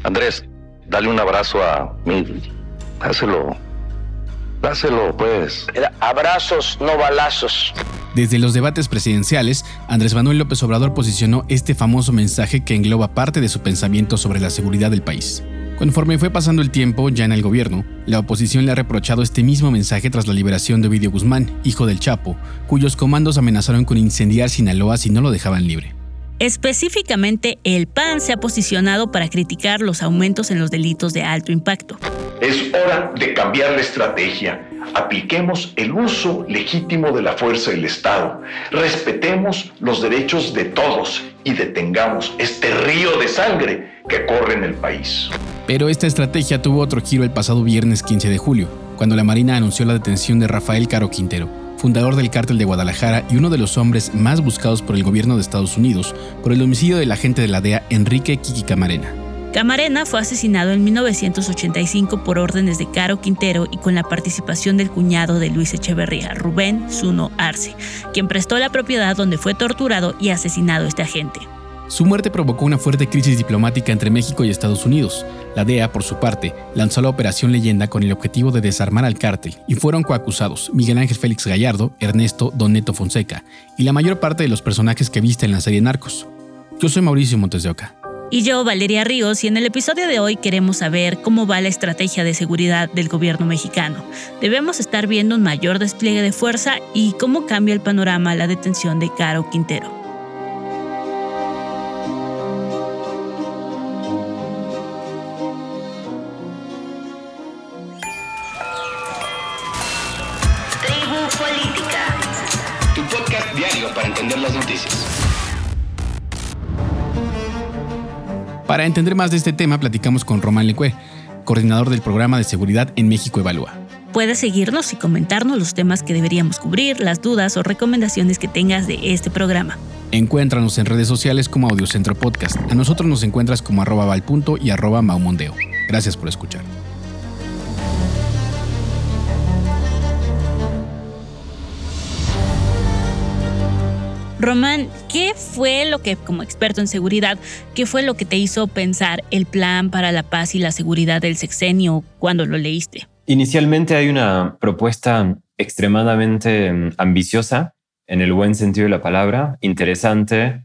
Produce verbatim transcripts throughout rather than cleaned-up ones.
Andrés, dale un abrazo a Miguel. Dáselo. Dáselo, pues. Abrazos, no balazos. Desde los debates presidenciales, Andrés Manuel López Obrador posicionó este famoso mensaje que engloba parte de su pensamiento sobre la seguridad del país. Conforme fue pasando el tiempo, ya en el gobierno, la oposición le ha reprochado este mismo mensaje tras la liberación de Ovidio Guzmán, hijo del Chapo, cuyos comandos amenazaron con incendiar Sinaloa si no lo dejaban libre. Específicamente, el P A N se ha posicionado para criticar los aumentos en los delitos de alto impacto. Es hora de cambiar la estrategia. Apliquemos el uso legítimo de la fuerza del Estado. Respetemos los derechos de todos y detengamos este río de sangre que corre en el país. Pero esta estrategia tuvo otro giro el pasado viernes quince de julio, cuando la Marina anunció la detención de Rafael Caro Quintero, fundador del Cártel de Guadalajara y uno de los hombres más buscados por el gobierno de Estados Unidos por el homicidio del agente de la D E A Enrique Kiki Camarena. Camarena fue asesinado en mil novecientos ochenta y cinco por órdenes de Caro Quintero y con la participación del cuñado de Luis Echeverría, Rubén Zuno Arce, quien prestó la propiedad donde fue torturado y asesinado este agente. Su muerte provocó una fuerte crisis diplomática entre México y Estados Unidos. La D E A, por su parte, lanzó la Operación Leyenda con el objetivo de desarmar al cártel y fueron coacusados Miguel Ángel Félix Gallardo, Ernesto Don Neto Fonseca y la mayor parte de los personajes que viste en la serie Narcos. Yo soy Mauricio Montes de Oca. Y yo, Valeria Ríos, y en el episodio de hoy queremos saber cómo va la estrategia de seguridad del gobierno mexicano. Debemos estar viendo un mayor despliegue de fuerza y cómo cambia el panorama la detención de Caro Quintero. Tribu Política. Tu podcast diario para entender las noticias. Para entender más de este tema, platicamos con Román Lecue, coordinador del programa de seguridad en México Evalúa. Puedes seguirnos y comentarnos los temas que deberíamos cubrir, las dudas o recomendaciones que tengas de este programa. Encuéntranos en redes sociales como Audiocentro Podcast. A nosotros nos encuentras como arroba valpunto y arroba maumondeo. Gracias por escuchar. Román, ¿qué fue lo que, como experto en seguridad, qué fue lo que te hizo pensar el plan para la paz y la seguridad del sexenio cuando lo leíste? Inicialmente hay una propuesta extremadamente ambiciosa, en el buen sentido de la palabra, interesante,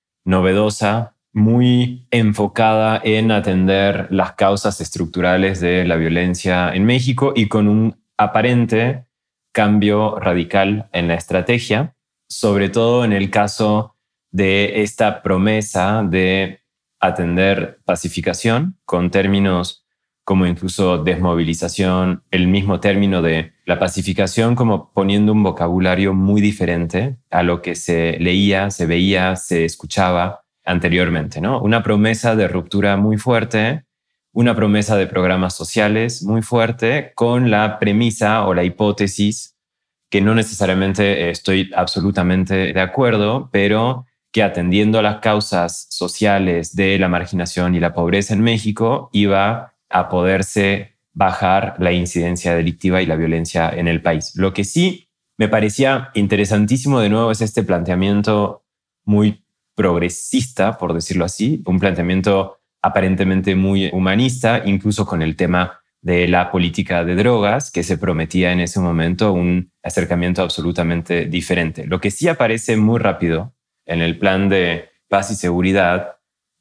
novedosa, muy enfocada en atender las causas estructurales de la violencia en México y con un aparente cambio radical en la estrategia, sobre todo en el caso de esta promesa de atender pacificación con términos como incluso desmovilización, el mismo término de la pacificación como poniendo un vocabulario muy diferente a lo que se leía, se veía, se escuchaba anteriormente, ¿no? Una promesa de ruptura muy fuerte, una promesa de programas sociales muy fuerte con la premisa o la hipótesis que no necesariamente estoy absolutamente de acuerdo, pero que atendiendo a las causas sociales de la marginación y la pobreza en México iba a poderse bajar la incidencia delictiva y la violencia en el país. Lo que sí me parecía interesantísimo de nuevo es este planteamiento muy progresista, por decirlo así, un planteamiento aparentemente muy humanista, incluso con el tema de la política de drogas, que se prometía en ese momento un acercamiento absolutamente diferente. Lo que sí aparece muy rápido en el plan de paz y seguridad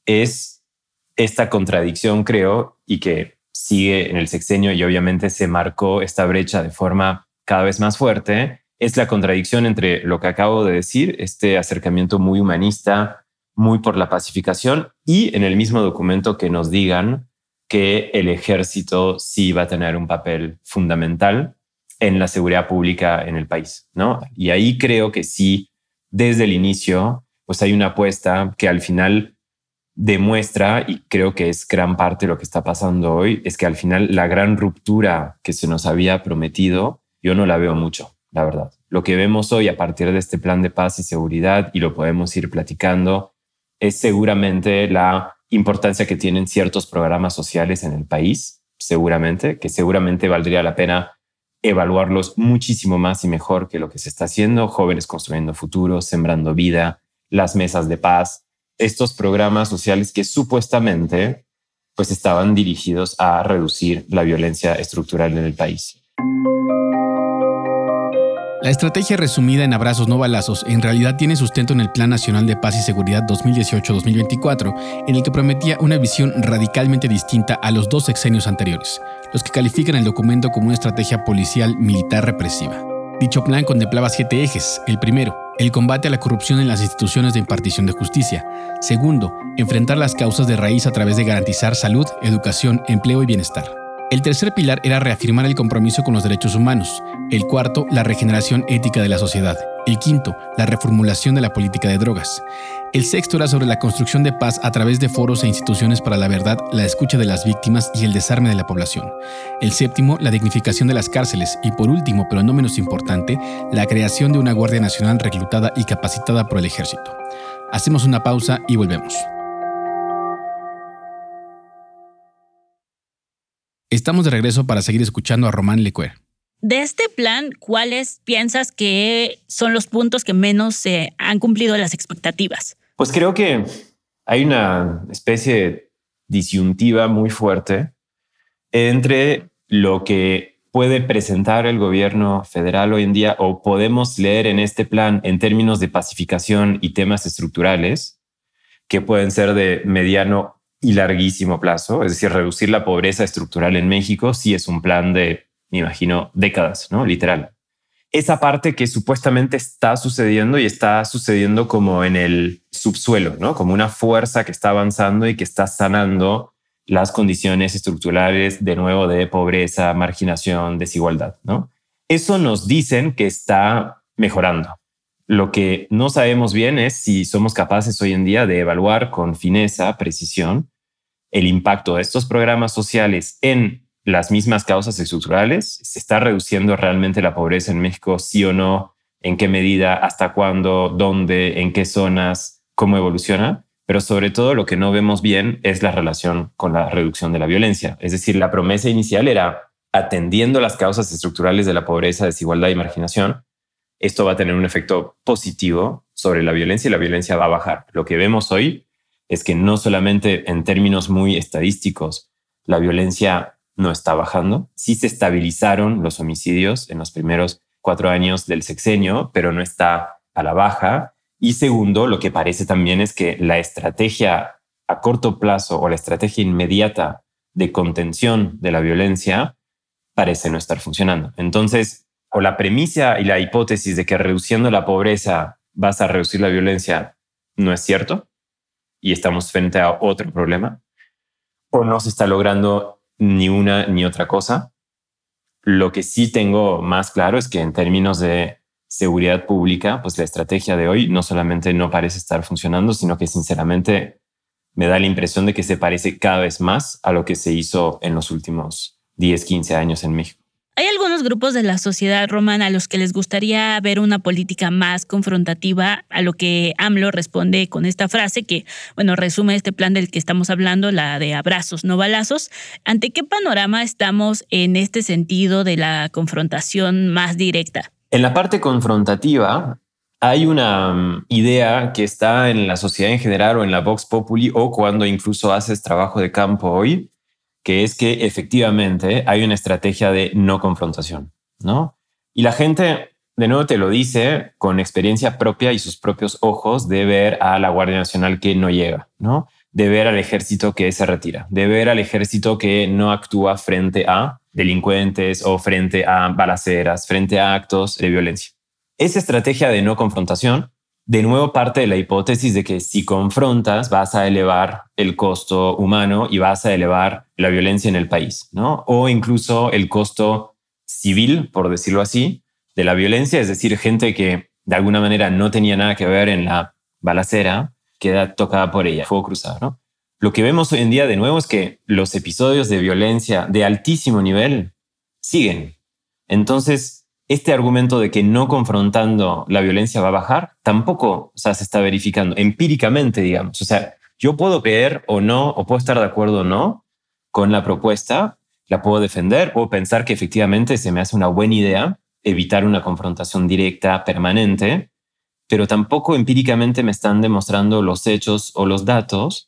es esta contradicción, creo, y que sigue en el sexenio y obviamente se marcó esta brecha de forma cada vez más fuerte, es la contradicción entre lo que acabo de decir, este acercamiento muy humanista, muy por la pacificación, y en el mismo documento que nos digan que el ejército sí va a tener un papel fundamental en la seguridad pública en el país, ¿no? Y ahí creo que sí, desde el inicio, pues hay una apuesta que al final demuestra, y creo que es gran parte de lo que está pasando hoy, es que al final la gran ruptura que se nos había prometido, yo no la veo mucho, la verdad. Lo que vemos hoy a partir de este plan de paz y seguridad, y lo podemos ir platicando, es seguramente la importancia que tienen ciertos programas sociales en el país, seguramente, que seguramente valdría la pena evaluarlos muchísimo más y mejor que lo que se está haciendo. Jóvenes construyendo futuro, sembrando vida, las mesas de paz, estos programas sociales que supuestamente pues estaban dirigidos a reducir la violencia estructural en el país. La estrategia resumida en abrazos no balazos en realidad tiene sustento en el Plan Nacional de Paz y Seguridad dos mil dieciocho a dos mil veinticuatro, en el que prometía una visión radicalmente distinta a los dos sexenios anteriores, los que califican el documento como una estrategia policial militar represiva. Dicho plan contemplaba siete ejes. El primero, el combate a la corrupción en las instituciones de impartición de justicia. Segundo, enfrentar las causas de raíz a través de garantizar salud, educación, empleo y bienestar. El tercer pilar era reafirmar el compromiso con los derechos humanos. El cuarto, la regeneración ética de la sociedad. El quinto, la reformulación de la política de drogas. El sexto era sobre la construcción de paz a través de foros e instituciones para la verdad, la escucha de las víctimas y el desarme de la población. El séptimo, la dignificación de las cárceles. Y por último, pero no menos importante, la creación de una Guardia Nacional reclutada y capacitada por el ejército. Hacemos una pausa y volvemos. Estamos de regreso para seguir escuchando a Román Lecuer. De este plan, ¿cuáles piensas que son los puntos que menos se eh, han cumplido las expectativas? Pues creo que hay una especie de disyuntiva muy fuerte entre lo que puede presentar el gobierno federal hoy en día o podemos leer en este plan en términos de pacificación y temas estructurales que pueden ser de mediano y larguísimo plazo, es decir, reducir la pobreza estructural en México sí es un plan de, me imagino, décadas, ¿no? Literal. Esa parte que supuestamente está sucediendo y está sucediendo como en el subsuelo, ¿no? Como una fuerza que está avanzando y que está sanando las condiciones estructurales de nuevo de pobreza, marginación, desigualdad, ¿no? Eso nos dicen que está mejorando. Lo que no sabemos bien es si somos capaces hoy en día de evaluar con fineza, precisión, el impacto de estos programas sociales en las mismas causas estructurales. ¿Se está reduciendo realmente la pobreza en México? ¿Sí o no? ¿En qué medida? ¿Hasta cuándo? ¿Dónde? ¿En qué zonas? ¿Cómo evoluciona? Pero sobre todo lo que no vemos bien es la relación con la reducción de la violencia. Es decir, la promesa inicial era atendiendo las causas estructurales de la pobreza, desigualdad y marginación. Esto va a tener un efecto positivo sobre la violencia y la violencia va a bajar. Lo que vemos hoy es que no solamente en términos muy estadísticos la violencia no está bajando, sí se estabilizaron los homicidios en los primeros cuatro años del sexenio, pero no está a la baja. Y segundo, lo que parece también es que la estrategia a corto plazo o la estrategia inmediata de contención de la violencia parece no estar funcionando. Entonces, o la premisa y la hipótesis de que reduciendo la pobreza vas a reducir la violencia no es cierto y estamos frente a otro problema, o no se está logrando ni una ni otra cosa. Lo que sí tengo más claro es que en términos de seguridad pública, pues la estrategia de hoy no solamente no parece estar funcionando, sino que sinceramente me da la impresión de que se parece cada vez más a lo que se hizo en los últimos diez, quince años en México. Hay algunos grupos de la sociedad, Román, a los que les gustaría ver una política más confrontativa, a lo que AMLO responde con esta frase que, bueno, resume este plan del que estamos hablando, la de abrazos, no balazos. ¿Ante qué panorama estamos en este sentido de la confrontación más directa? En la parte confrontativa hay una idea que está en la sociedad en general o en la Vox Populi o cuando incluso haces trabajo de campo hoy, que es que efectivamente hay una estrategia de no confrontación, ¿no? Y la gente, de nuevo te lo dice, con experiencia propia y sus propios ojos, de ver a la Guardia Nacional que no llega, ¿no? De ver al ejército que se retira, de ver al ejército que no actúa frente a delincuentes o frente a balaceras, frente a actos de violencia. Esa estrategia de no confrontación de nuevo parte de la hipótesis de que si confrontas vas a elevar el costo humano y vas a elevar la violencia en el país, ¿no? O incluso el costo civil, por decirlo así, de la violencia, es decir, gente que de alguna manera no tenía nada que ver en la balacera, queda tocada por ella, fuego cruzado, ¿no? Lo que vemos hoy en día de nuevo es que los episodios de violencia de altísimo nivel siguen. Entonces, este argumento de que no confrontando la violencia va a bajar, tampoco, o sea, se está verificando empíricamente, digamos. O sea, yo puedo creer o no, o puedo estar de acuerdo o no con la propuesta, la puedo defender o pensar que efectivamente se me hace una buena idea evitar una confrontación directa, permanente, pero tampoco empíricamente me están demostrando los hechos o los datos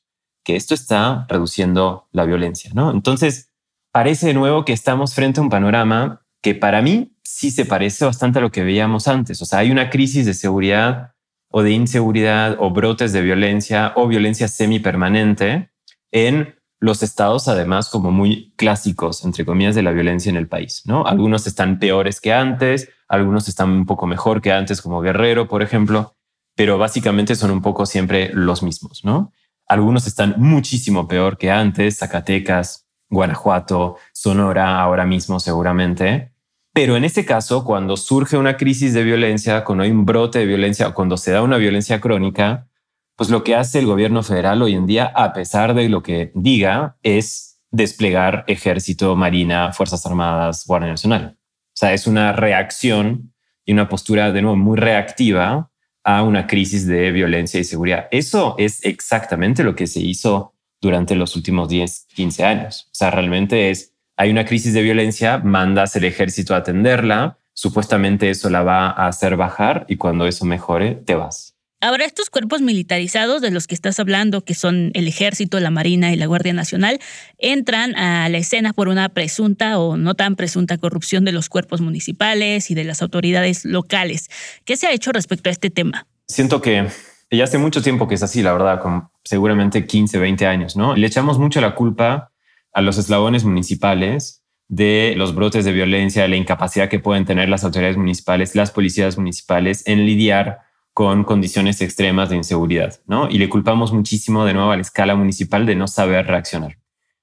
que esto está reduciendo la violencia, ¿no? Entonces, parece de nuevo que estamos frente a un panorama que para mí sí se parece bastante a lo que veíamos antes. O sea, hay una crisis de seguridad o de inseguridad o brotes de violencia o violencia semipermanente en los estados, además, como muy clásicos, entre comillas, de la violencia en el país, ¿no? Algunos están peores que antes, algunos están un poco mejor que antes, como Guerrero, por ejemplo, pero básicamente son un poco siempre los mismos, ¿no? Algunos están muchísimo peor que antes, Zacatecas, Guanajuato, Sonora, ahora mismo seguramente. Pero en este caso, cuando surge una crisis de violencia, cuando hay un brote de violencia o cuando se da una violencia crónica, pues lo que hace el gobierno federal hoy en día, a pesar de lo que diga, es desplegar ejército, marina, fuerzas armadas, Guardia Nacional. O sea, es una reacción y una postura de nuevo muy reactiva a una crisis de violencia y seguridad. Eso es exactamente lo que se hizo durante los últimos diez, quince años. O sea, realmente es, hay una crisis de violencia, mandas el ejército a atenderla, supuestamente eso la va a hacer bajar y cuando eso mejore, te vas. Ahora, estos cuerpos militarizados de los que estás hablando, que son el Ejército, la Marina y la Guardia Nacional, entran a la escena por una presunta o no tan presunta corrupción de los cuerpos municipales y de las autoridades locales. ¿Qué se ha hecho respecto a este tema? Siento que ya hace mucho tiempo que es así, la verdad, con seguramente quince, veinte años, ¿no? Le echamos mucho la culpa a los eslabones municipales de los brotes de violencia, de la incapacidad que pueden tener las autoridades municipales, las policías municipales en lidiar con condiciones extremas de inseguridad, ¿no? Y le culpamos muchísimo de nuevo a la escala municipal de no saber reaccionar.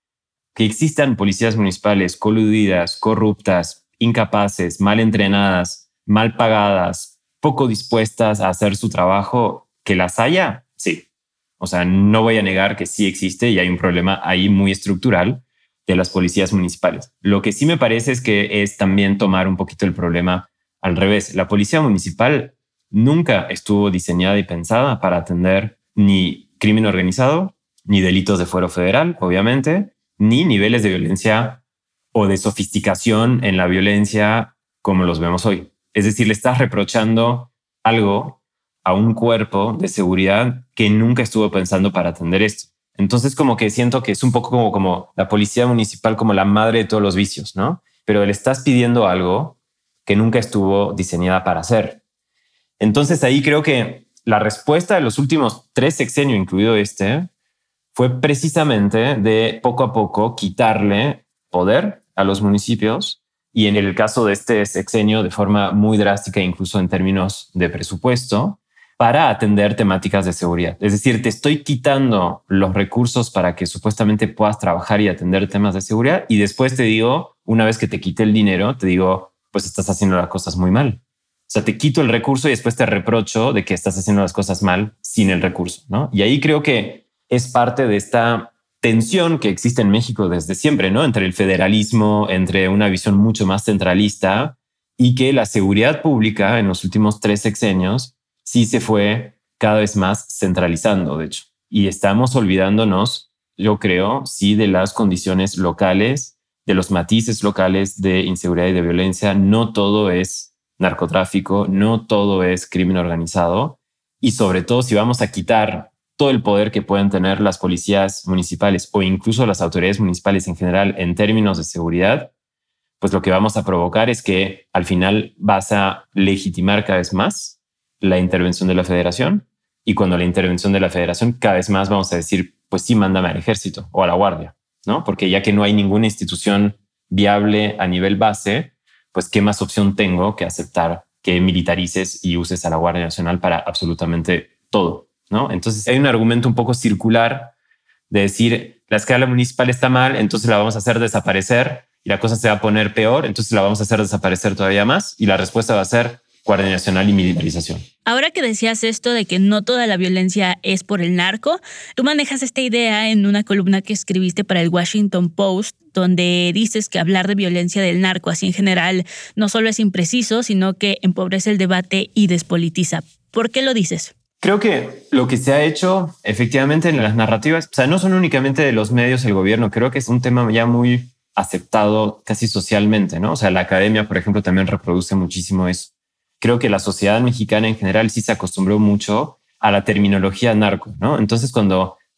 Que existan policías municipales coludidas, corruptas, incapaces, mal entrenadas, mal pagadas, poco dispuestas a hacer su trabajo, que las haya, sí. O sea, no voy a negar que sí existe y hay un problema ahí muy estructural de las policías municipales. Lo que sí me parece es que es también tomar un poquito el problema al revés. La policía municipal nunca estuvo diseñada y pensada para atender ni crimen organizado, ni delitos de fuero federal, obviamente, ni niveles de violencia o de sofisticación en la violencia como los vemos hoy. Es decir, le estás reprochando algo a un cuerpo de seguridad que nunca estuvo pensando para atender esto. Entonces, como que siento que es un poco como, como la policía municipal como la madre de todos los vicios, ¿no? Pero le estás pidiendo algo que nunca estuvo diseñada para hacer. Entonces ahí creo que la respuesta de los últimos tres sexenios, incluido este, fue precisamente de poco a poco quitarle poder a los municipios y en el caso de este sexenio de forma muy drástica, incluso en términos de presupuesto, para atender temáticas de seguridad. Es decir, te estoy quitando los recursos para que supuestamente puedas trabajar y atender temas de seguridad y después te digo, una vez que te quite el dinero, te digo, pues estás haciendo las cosas muy mal. O sea, te quito el recurso y después te reprocho de que estás haciendo las cosas mal sin el recurso, ¿no? Y ahí creo que es parte de esta tensión que existe en México desde siempre, ¿no? Entre el federalismo, entre una visión mucho más centralista y que la seguridad pública en los últimos tres sexenios sí se fue cada vez más centralizando, de hecho. Y estamos olvidándonos, yo creo, sí, de las condiciones locales, de los matices locales de inseguridad y de violencia. No todo es narcotráfico, no todo es crimen organizado y sobre todo si vamos a quitar todo el poder que pueden tener las policías municipales o incluso las autoridades municipales en general en términos de seguridad, pues lo que vamos a provocar es que al final vas a legitimar cada vez más la intervención de la federación y cuando la intervención de la federación cada vez más vamos a decir, pues sí, mándame al ejército o a la guardia, ¿no? Porque ya que no hay ninguna institución viable a nivel base, pues qué más opción tengo que aceptar que militarices y uses a la Guardia Nacional para absolutamente todo, ¿no? Entonces hay un argumento un poco circular de decir la escala municipal está mal, entonces la vamos a hacer desaparecer y la cosa se va a poner peor, entonces la vamos a hacer desaparecer todavía más y la respuesta va a ser Guardia Nacional y militarización. Ahora que decías esto de que no toda la violencia es por el narco, tú manejas esta idea en una columna que escribiste para el Washington Post, donde dices que hablar de violencia del narco así en general no solo es impreciso, sino que empobrece el debate y despolitiza. ¿Por qué lo dices? Creo que lo que se ha hecho efectivamente en las narrativas, o sea, no son únicamente de los medios, el gobierno, creo que es un tema ya muy aceptado casi socialmente, ¿no? O sea, la academia, por ejemplo, también reproduce muchísimo eso. Creo que la sociedad mexicana en general sí se acostumbró mucho a la terminología narco, ¿no? Entonces, cuando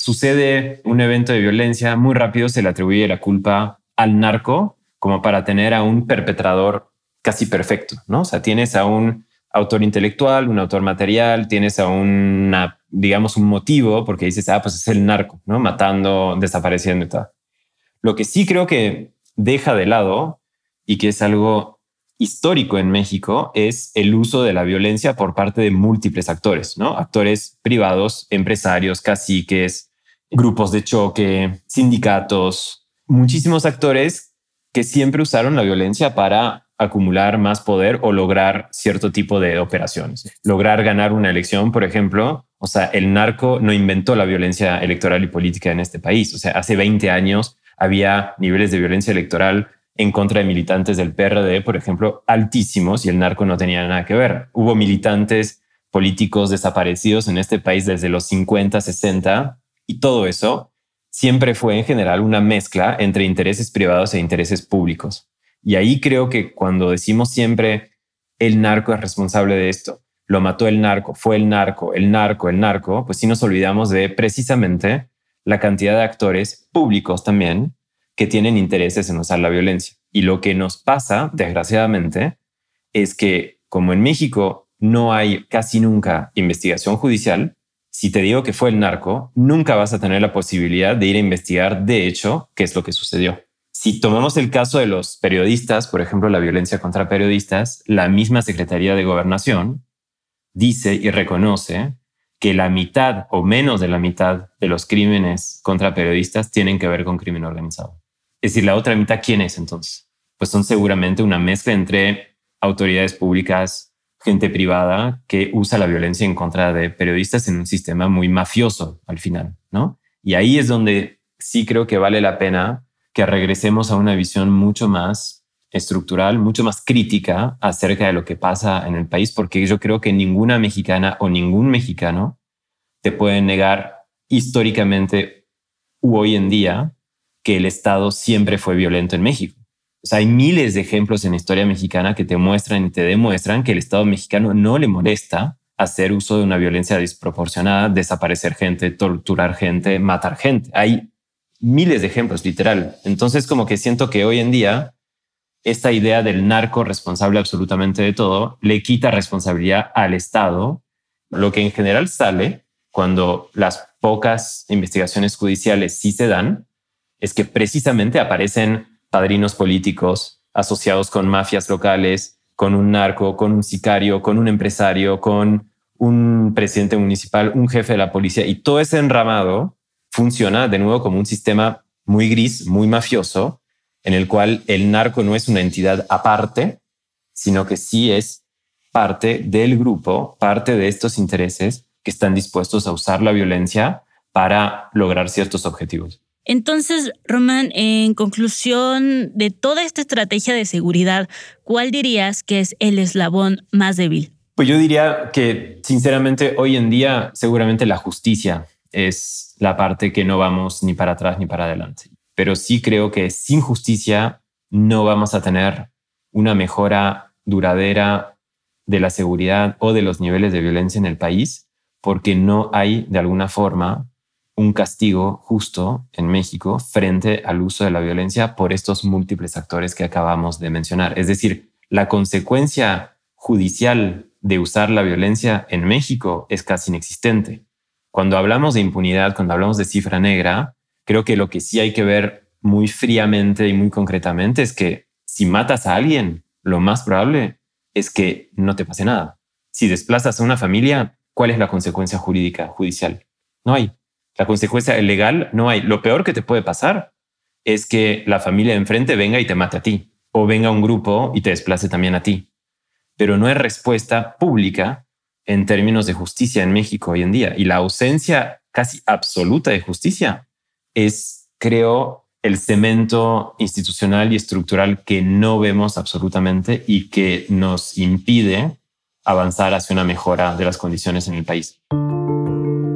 sucede un evento de violencia, muy rápido se le atribuye la culpa al narco como para tener a un perpetrador casi perfecto, ¿no? O sea, tienes a un autor intelectual, un autor material, tienes a una, digamos, un motivo porque dices, ah, pues es el narco, ¿no? Matando, desapareciendo y tal. Lo que sí creo que deja de lado y que es algo histórico en México es el uso de la violencia por parte de múltiples actores, ¿no? Actores privados, empresarios, caciques, grupos de choque, sindicatos, muchísimos actores que siempre usaron la violencia para acumular más poder o lograr cierto tipo de operaciones. Lograr ganar una elección, por ejemplo. O sea, el narco no inventó la violencia electoral y política en este país. O sea, hace veinte años había niveles de violencia electoral en contra de militantes del P R D, por ejemplo, altísimos, y el narco no tenía nada que ver. Hubo militantes políticos desaparecidos en este país desde los cincuenta, sesenta, y todo eso siempre fue en general una mezcla entre intereses privados e intereses públicos. Y ahí creo que cuando decimos siempre el narco es responsable de esto, lo mató el narco, fue el narco, el narco, el narco, pues sí nos olvidamos de precisamente la cantidad de actores públicos también que tienen intereses en usar la violencia. Y lo que nos pasa, desgraciadamente, es que como en México no hay casi nunca investigación judicial, si te digo que fue el narco, nunca vas a tener la posibilidad de ir a investigar de hecho qué es lo que sucedió. Si tomamos el caso de los periodistas, por ejemplo, la violencia contra periodistas, la misma Secretaría de Gobernación dice y reconoce que la mitad o menos de la mitad de los crímenes contra periodistas tienen que ver con crimen organizado. Es decir, la otra mitad, ¿quién es entonces? Pues son seguramente una mezcla entre autoridades públicas, gente privada que usa la violencia en contra de periodistas en un sistema muy mafioso al final, ¿no? Y ahí es donde sí creo que vale la pena que regresemos a una visión mucho más estructural, mucho más crítica acerca de lo que pasa en el país, porque yo creo que ninguna mexicana o ningún mexicano te puede negar históricamente u hoy en día que el Estado siempre fue violento en México. O sea, hay miles de ejemplos en la historia mexicana que te muestran y te demuestran que el Estado mexicano no le molesta hacer uso de una violencia desproporcionada, desaparecer gente, torturar gente, matar gente. Hay miles de ejemplos, literal. Entonces, como que siento que hoy en día esta idea del narco responsable absolutamente de todo le quita responsabilidad al Estado, lo que en general sale cuando las pocas investigaciones judiciales sí se dan, es que precisamente aparecen padrinos políticos asociados con mafias locales, con un narco, con un sicario, con un empresario, con un presidente municipal, un jefe de la policía, y todo ese enramado funciona de nuevo como un sistema muy gris, muy mafioso, en el cual el narco no es una entidad aparte, sino que sí es parte del grupo, parte de estos intereses que están dispuestos a usar la violencia para lograr ciertos objetivos. Entonces, Román, en conclusión de toda esta estrategia de seguridad, ¿cuál dirías que es el eslabón más débil? Pues yo diría que, sinceramente, hoy en día seguramente la justicia es la parte que no vamos ni para atrás ni para adelante. Pero sí creo que sin justicia no vamos a tener una mejora duradera de la seguridad o de los niveles de violencia en el país, porque no hay, de alguna forma, un castigo justo en México frente al uso de la violencia por estos múltiples actores que acabamos de mencionar. Es decir, la consecuencia judicial de usar la violencia en México es casi inexistente. Cuando hablamos de impunidad, cuando hablamos de cifra negra, creo que lo que sí hay que ver muy fríamente y muy concretamente es que si matas a alguien, lo más probable es que no te pase nada. Si desplazas a una familia, ¿cuál es la consecuencia jurídica, judicial? No hay. La consecuencia legal no hay. Lo peor que te puede pasar es que la familia de enfrente venga y te mate a ti, o venga un grupo y te desplace también a ti. Pero no hay respuesta pública en términos de justicia en México hoy en día. Y la ausencia casi absoluta de justicia es, creo, el cemento institucional y estructural que no vemos absolutamente y que nos impide avanzar hacia una mejora de las condiciones en el país.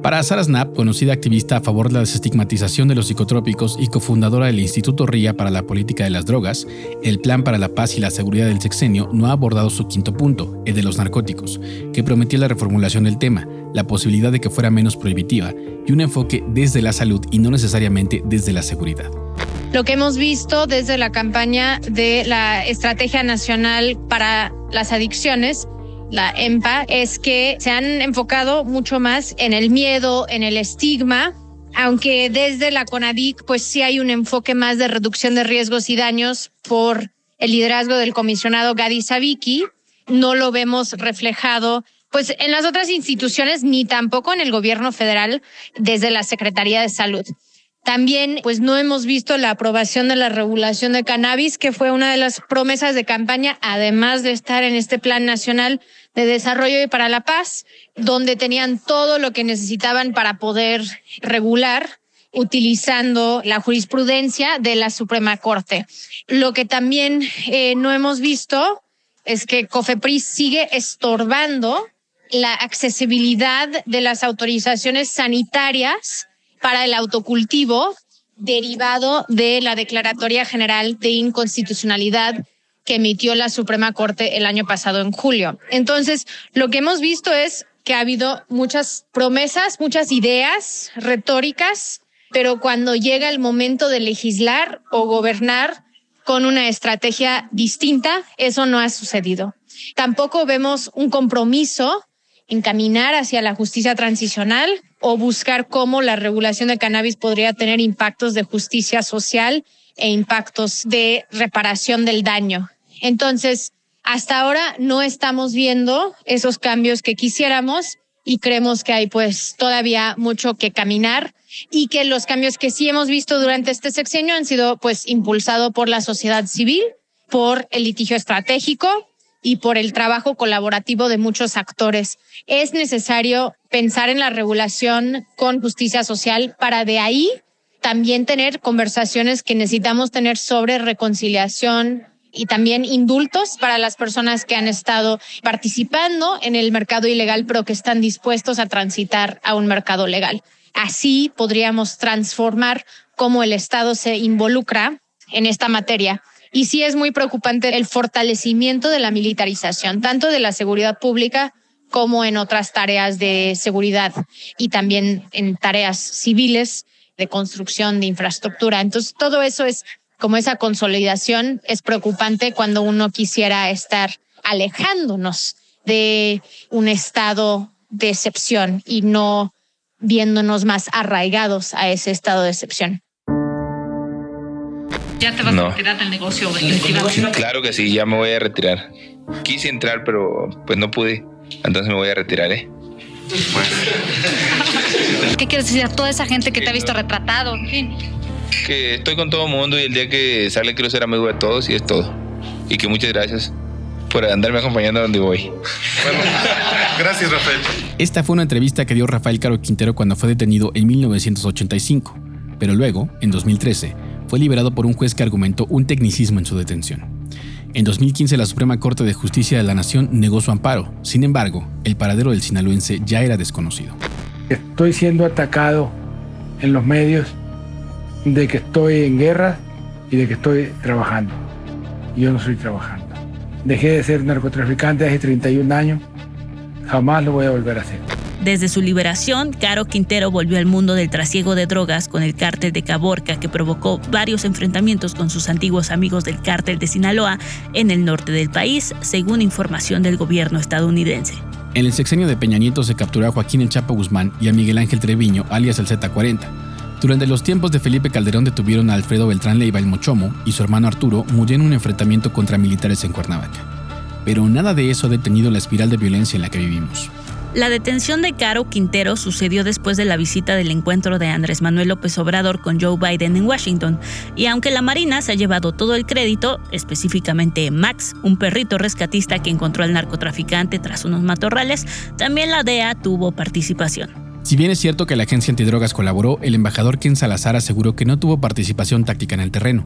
Para Sara Snap, conocida activista a favor de la desestigmatización de los psicotrópicos y cofundadora del Instituto R I A para la Política de las Drogas, el Plan para la Paz y la Seguridad del sexenio no ha abordado su quinto punto, el de los narcóticos, que prometía la reformulación del tema, la posibilidad de que fuera menos prohibitiva y un enfoque desde la salud y no necesariamente desde la seguridad. Lo que hemos visto desde la campaña de la Estrategia Nacional para las Adicciones, la E M P A, es que se han enfocado mucho más en el miedo, en el estigma, aunque desde la CONADIC pues sí hay un enfoque más de reducción de riesgos y daños por el liderazgo del comisionado Gadi Savicki. No lo vemos reflejado pues en las otras instituciones ni tampoco en el gobierno federal desde la Secretaría de Salud. También pues no hemos visto la aprobación de la regulación de cannabis, que fue una de las promesas de campaña, además de estar en este Plan Nacional de Desarrollo y para la Paz, donde tenían todo lo que necesitaban para poder regular utilizando la jurisprudencia de la Suprema Corte. Lo que también eh, no hemos visto es que COFEPRIS sigue estorbando la accesibilidad de las autorizaciones sanitarias para el autocultivo derivado de la Declaratoria General de Inconstitucionalidad que emitió la Suprema Corte el año pasado en julio. Entonces, lo que hemos visto es que ha habido muchas promesas, muchas ideas retóricas, pero cuando llega el momento de legislar o gobernar con una estrategia distinta, eso no ha sucedido. Tampoco vemos un compromiso en caminar hacia la justicia transicional o buscar cómo la regulación de cannabis podría tener impactos de justicia social e impactos de reparación del daño. Entonces, hasta ahora no estamos viendo esos cambios que quisiéramos y creemos que hay pues todavía mucho que caminar y que los cambios que sí hemos visto durante este sexenio han sido pues impulsados por la sociedad civil, por el litigio estratégico y por el trabajo colaborativo de muchos actores. Es necesario pensar en la regulación con justicia social para de ahí también tener conversaciones que necesitamos tener sobre reconciliación y también indultos para las personas que han estado participando en el mercado ilegal pero que están dispuestos a transitar a un mercado legal. Así podríamos transformar cómo el Estado se involucra en esta materia. Y sí es muy preocupante el fortalecimiento de la militarización, tanto de la seguridad pública como en otras tareas de seguridad y también en tareas civiles de construcción de infraestructura. Entonces, todo eso es como esa consolidación es preocupante cuando uno quisiera estar alejándonos de un estado de excepción y no viéndonos más arraigados a ese estado de excepción. ¿Ya te vas no. a retirar del negocio? Claro que sí, ya me voy a retirar. Quise entrar, pero pues no pude. Entonces me voy a retirar, ¿eh? ¿Qué quieres decir a toda esa gente que te ha visto retratado? En fin. Que estoy con todo el mundo y el día que sale quiero ser amigo de todos y es todo. Y que muchas gracias por andarme acompañando a donde voy. Bueno, gracias, Rafael. Esta fue una entrevista que dio Rafael Caro Quintero cuando fue detenido en mil novecientos ochenta y cinco, pero luego, en dos mil trece, fue liberado por un juez que argumentó un tecnicismo en su detención. En dos mil quince, la Suprema Corte de Justicia de la Nación negó su amparo. Sin embargo, el paradero del sinaloense ya era desconocido. Estoy siendo atacado en los medios de que estoy en guerra y de que estoy trabajando. Yo no estoy trabajando. Dejé de ser narcotraficante hace treinta y un años. Jamás lo voy a volver a hacer. Desde su liberación, Caro Quintero volvió al mundo del trasiego de drogas con el cártel de Caborca, que provocó varios enfrentamientos con sus antiguos amigos del cártel de Sinaloa en el norte del país, según información del gobierno estadounidense. En el sexenio de Peña Nieto se capturó a Joaquín El Chapo Guzmán y a Miguel Ángel Treviño, alias el Z cuarenta. Durante los tiempos de Felipe Calderón detuvieron a Alfredo Beltrán Leiva el Mochomo y su hermano Arturo murió en un enfrentamiento contra militares en Cuernavaca. Pero nada de eso ha detenido la espiral de violencia en la que vivimos. La detención de Caro Quintero sucedió después de la visita del encuentro de Andrés Manuel López Obrador con Joe Biden en Washington, y aunque la Marina se ha llevado todo el crédito, específicamente Max, un perrito rescatista que encontró al narcotraficante tras unos matorrales, también la D E A tuvo participación. Si bien es cierto que la agencia antidrogas colaboró, el embajador Ken Salazar aseguró que no tuvo participación táctica en el terreno.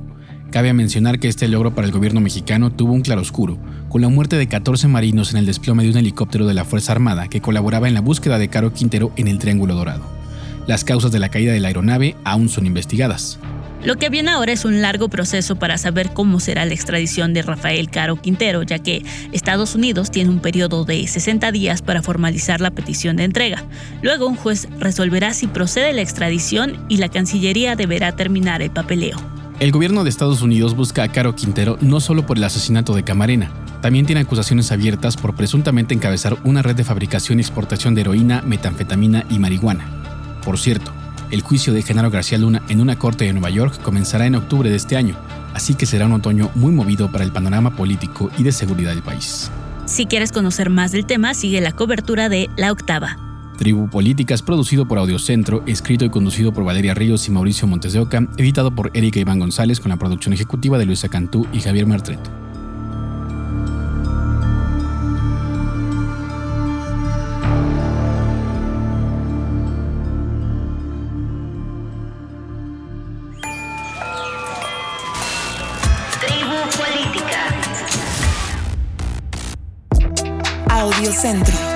Cabe mencionar que este logro para el gobierno mexicano tuvo un claroscuro, con la muerte de catorce marinos en el desplome de un helicóptero de la Fuerza Armada que colaboraba en la búsqueda de Caro Quintero en el Triángulo Dorado. Las causas de la caída de la aeronave aún son investigadas. Lo que viene ahora es un largo proceso para saber cómo será la extradición de Rafael Caro Quintero, ya que Estados Unidos tiene un periodo de sesenta días para formalizar la petición de entrega. Luego un juez resolverá si procede la extradición y la Cancillería deberá terminar el papeleo. El gobierno de Estados Unidos busca a Caro Quintero no solo por el asesinato de Camarena, también tiene acusaciones abiertas por presuntamente encabezar una red de fabricación y exportación de heroína, metanfetamina y marihuana. Por cierto, el juicio de Genaro García Luna en una corte de Nueva York comenzará en octubre de este año, así que será un otoño muy movido para el panorama político y de seguridad del país. Si quieres conocer más del tema, sigue la cobertura de La Octava. Tribu Política es producido por Audiocentro, escrito y conducido por Valeria Ríos y Mauricio Montes de Oca, editado por Erika Iván González con la producción ejecutiva de Luisa Cantú y Javier Martret. Tribu Política. Audiocentro.